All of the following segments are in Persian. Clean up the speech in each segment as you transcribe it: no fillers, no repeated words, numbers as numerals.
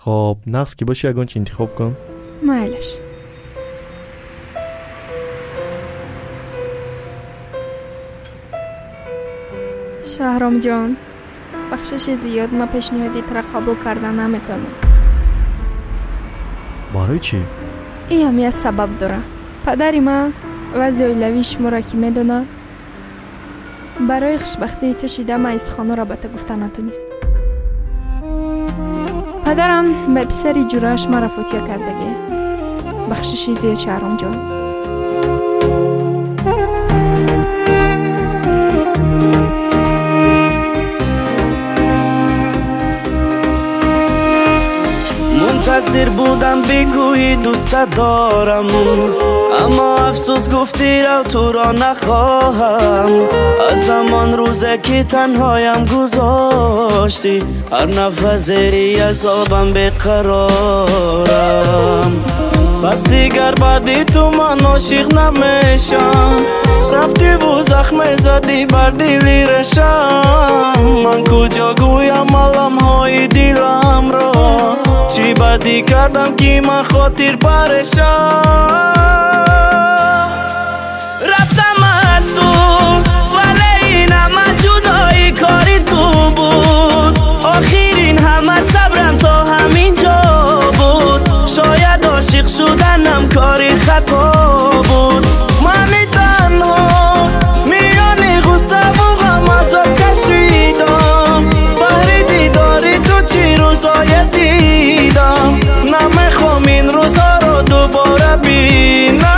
خب نقص که باشه یگان چی انتخاب کن؟ مایلش. شهرام جان، بخشش زیاد ما پیشنهادیت را قبول کردن نمیتونم. برای چی؟ این هم یه سبب داره. پدری ما وضع اولیوی شما را که میدونه، برای خوشبختی تشیده ما از خانه را به تو گفته نتونست. پدرم به پسری جورش ما را فوتیا کردگی. بخشش زیاد شهرام جان. منتظر بودم بگویی دوست دارم، اما افسوس گفتی رو تو را نخواهم. از همان روزه که تنهایم گذاشتی، هر نفذری از آبم بقرارم. پس دیگر بعدی تو من عاشق نمیشم، رفتی و زخم زدی بر دلی رشم. من کجا گویم علم های دلم را، چی بدی کردم که من خاطر پرشم. رفتم از تو ولی این همه جدایی کاری تو بود، آخرین همه صبرم تا همینجا بود. شاید عاشق شدنم کاری خطا بود. من تنها میان غصه و غم عذاب کشیدم، بهر دیداری تو چی روزای دیدم. نمیخوام این روزا رو دوباره بینم.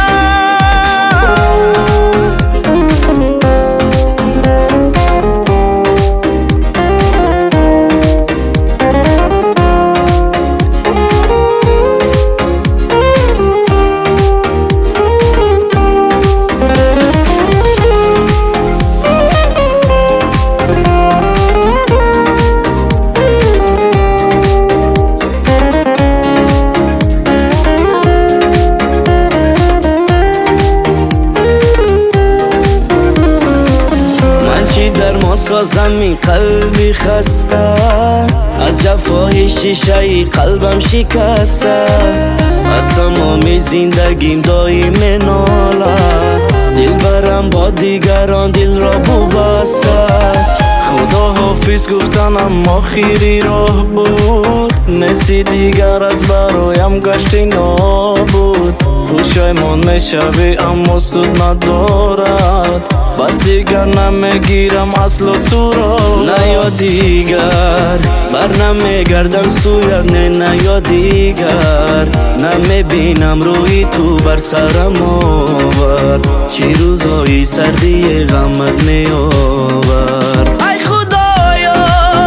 سازم این قلبی خسته، از جفای شیشه قلبم شکسته. از تمام زندگیم دایم ناله، دل برم با دیگران دل را ببسته. خدا حافظ گفتنم آخری راه بود، نسی دیگر از برایم گشتی نابود. پوشایمان میشوی اما سود ندارد، بس دیگر نمیگیرم اصل و صورت. نه یا دیگر بر نمیگردم سویت، نه یا دیگر نمیبینم روی تو بر سرم آور. چی روزایی سردی غمت میآورد. ای خدایا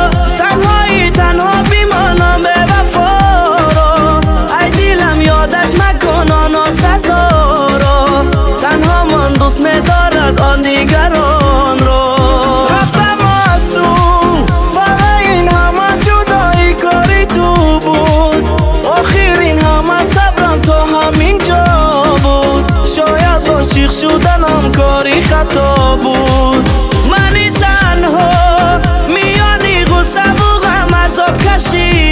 تنها بیمانم به وفا را، ای دلم یادش مکنان و سزا را. تنها من دوست میدارد آن دیگران را. رفتم از تو ولی این همه جدایی کاری تو بود، آخرین همه صبرم تا همینجا بود. شاید عاشق شدنم کاری خطا بود. من تنها میانی غصه و غم عذاب کشید،